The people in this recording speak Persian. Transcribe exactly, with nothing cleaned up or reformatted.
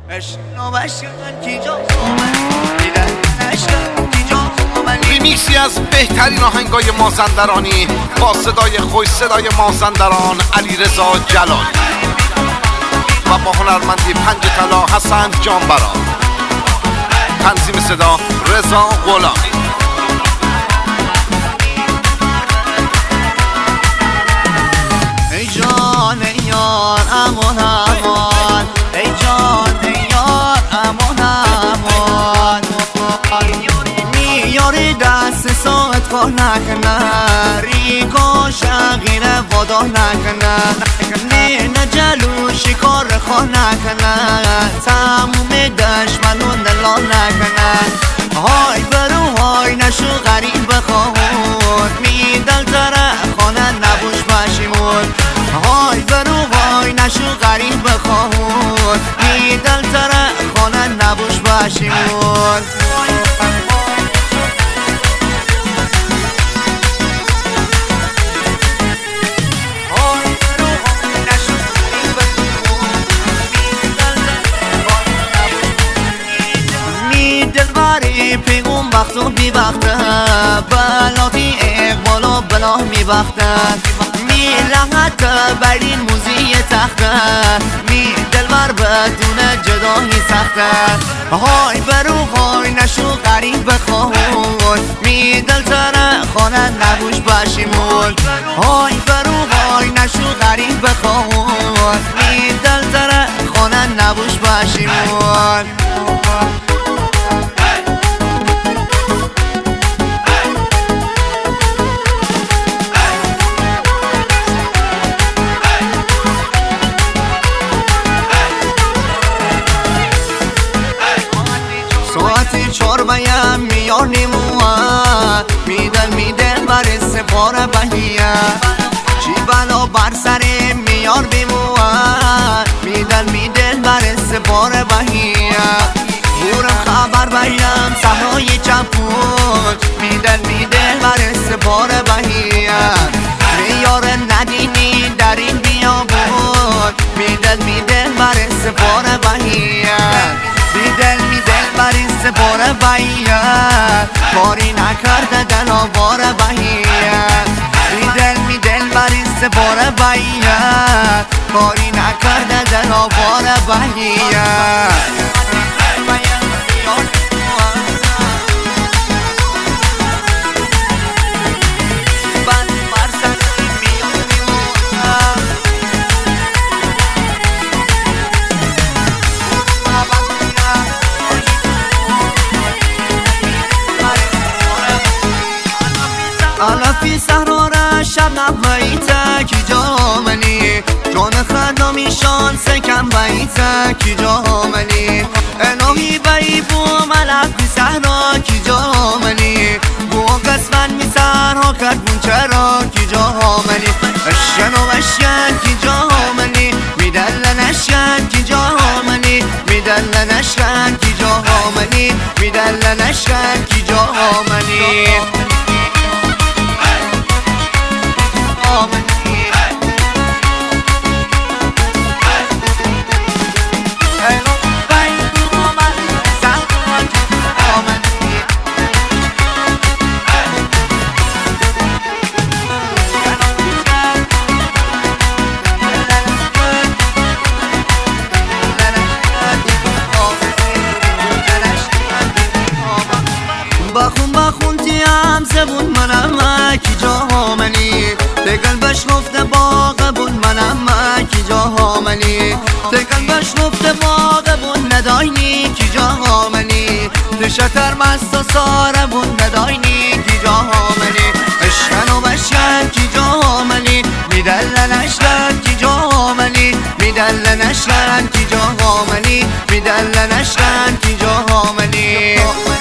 ریمیکسی از بهترین آهنگای مازندرانی با صدای خوش صدای مازندران علیرضا جلال و با هنرمندی پنج طلا حسن جانبرا. تنظیم صدا رضا غلامی. ای جان ای یار امان امان، ای جان ای یار امان امان، میاری دست ساعت کار نکنه، ریکا شغیره وادا نکنه، نه نه جلوشی کار خواه نکنه، تموم دشمنون دلا نکنه، های برو های نشو غریب بخواد، می دل تره خانه نبوش بشیمون، های برو های نشو غریب بخواد، می دل تره خانه نبوش بشیمون. پیغم وقت و بی وقته بلاتی اقبال و بلا می وقته می لغت برین موزی تخته می دلبر بدون جدایی سخته های برو های نشو غریب بخواد می دل تره خانه نبوش بشیمون های برو های نشو غریب بخواد می دل تره خانه نبوش بشیمون. ساعتی چار بیم میار نیموه میدل میدل بر سپار بهیه چی بلا بر سر میار بیموه میدل میدل بر سپار بهیه بورم خبر بیم صحرای چپوت میدل میدل بر سپار بهیه میار ندینی در این بیابون میدل میدل بر سپار بهیه میدل میدل بر این سپار بهیه کاری نکرده دل آوار بهیه میدل میدل بر این سپار بهیه کاری نکرده دل آوار بهیه. علفی سهراره شب نباییته کی جامنی جان خدا میشان سکم باییته کی جامنی الهی بایی بوم علفی سهرا کی جامنی بو قسمن می سرها کردون چرا کی جامنی اشن و اشن کی جامنی میدل نشن کی جامنی میدل نشن کی جامنی میدل نشن کی جامنی. بخون بخون تیم زبون منم کی جامنی تگل بش گفته باغ بون منم کی جامنی تگل بش گفته باغ بون نداینی کی جامنی تو شکر مست و ساره بون نداینی کی جامنی اشکن و بشکن کی جامنی میدل نشکن کی جامنی میدل نشکن کی جامنی میدل نشکن کی جامنی.